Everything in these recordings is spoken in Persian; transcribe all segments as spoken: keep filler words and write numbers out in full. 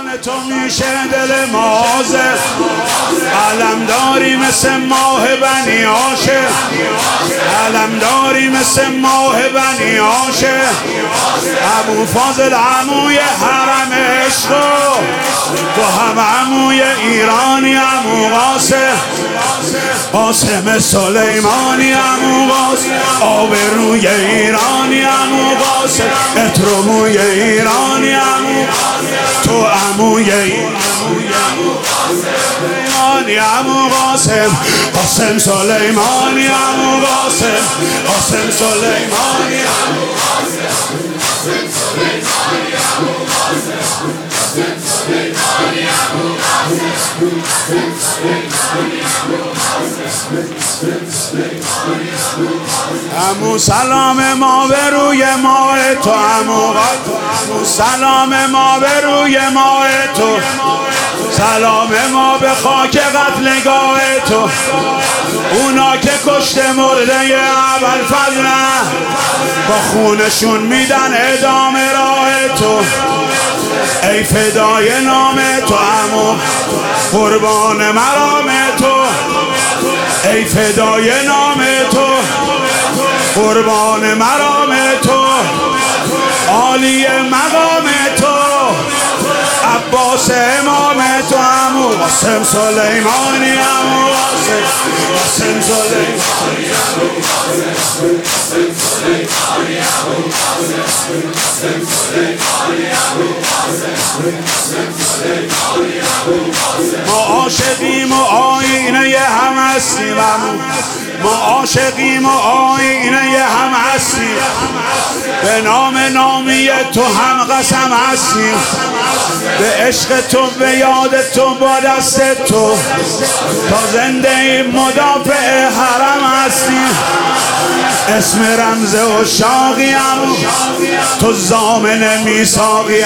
شان تو میشه دل مازه، علمداری مثل ماه بنی هاشم، علمداری مثل ماه بنی هاشم. ابوالفضل عموی حرم عشق، تو هم عموی ایرانی عمو قاسم، قاسم سلیمانی عمو قاسم، آبروی ایرانی عمو قاسم، اتروموی ایرانی عمو، تو عموی ایرانی عمو قاسم، قاسم سلیمانی عمو قاسم، قاسم سلیمانی عمو قاسم، قاسم سلیمانی عمو قاسم، قاسم سلیمانی عمو قاسم، قاسم سلیمانی عمو قاسم. عمو سلام ما به روی ماه تو عمو قاسم، عمو سلام ما به روی ماه تو، سلام ما به خاک قتلگاه تو، اونا که کشته مرده ابوالفضل با خونشون میدن ادامه راه تو. ای فدای نام تو عمو، قربان مرام تو، ای فدای نام تو، قربان مرام تو، عالی مقام تو، عباس امام تو عمو، قاسم سلیمانی عمو قاسم، قاسم سلیمانی عمو قاسم، قاسم سلیمانی عمو قاسم، قاسم سلیمانی عمو قاسم، قاسم سلیمانی عمو قاسم. ما عاشقیم و آینه هم هستیم، ما عاشقیم و آینه هم هستیم، به نام نامی تو هم قسم هستیم، به عشق تو به یاد تو با دست تو، تا زنده ایم مدافع حرم هستیم. اسم رمز عشاقیم، تو ضامن میثاقیم،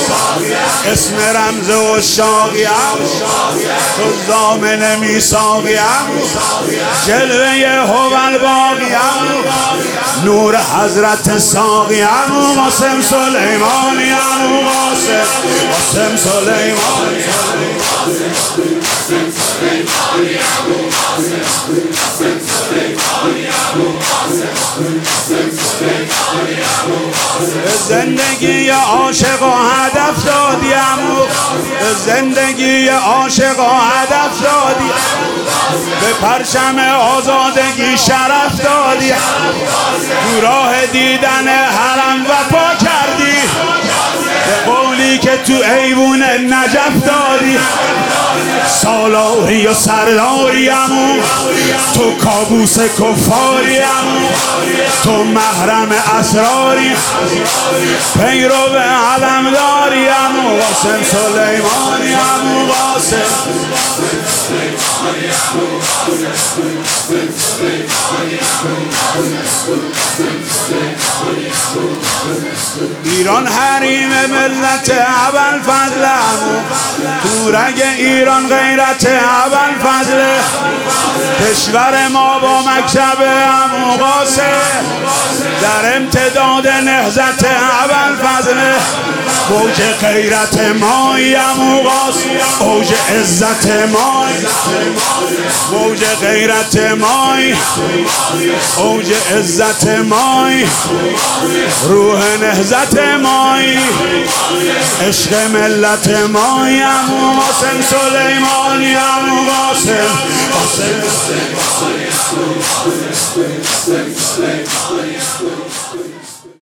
اسم رمز عشاقیم، تو ضامن میثاقیم، جلوه هوال باقیم، نور حضرت ساقیم، قاسم سلیمانی عمو قاسم، قاسم سلیمانی قاسم، قاسم سلیمانی عمو قاسم، قاسم سلیمانی عمو قاسم، قاسم سلیمانی عمو قاسم. به زندگی عاشق و هدف دادی عمو، به زندگی عاشق و هدف دادی، به پرچم آزادگی شرف دادی، تو راه دیدن حرم وفا کردی، به قولی که تو ایوون نجف دادی. سالاری و سرداری عمو، تو کابوس کفاری عمو، تو محرم اسراری، پیرو به علمداری عمو، قاسم سلیمانی عمو قاسم، قاسم سلیمانی عمو قاسم، قاسم سلیمانی عمو قاسم، قاسم سلیمانی عمو قاسم. ایران حریم ملت ابوالفضل عمو، تو رگ ایران غیرت ابوالفضل، کشور ما با مکتب عمو قاسم، در امتداد نهضت ابوالفضل، موج غیرت مایی عمو قاسم، اوج عزت مایی، موج غیرت مایی، اوج عزت مایی، روح نهضت مایی، عشق ملت مایی عمو قاسم سلیمانی عمو قاسم، قاسم سلیمانی عمو قاسم، قاسم سلیمانی عمو قاسم.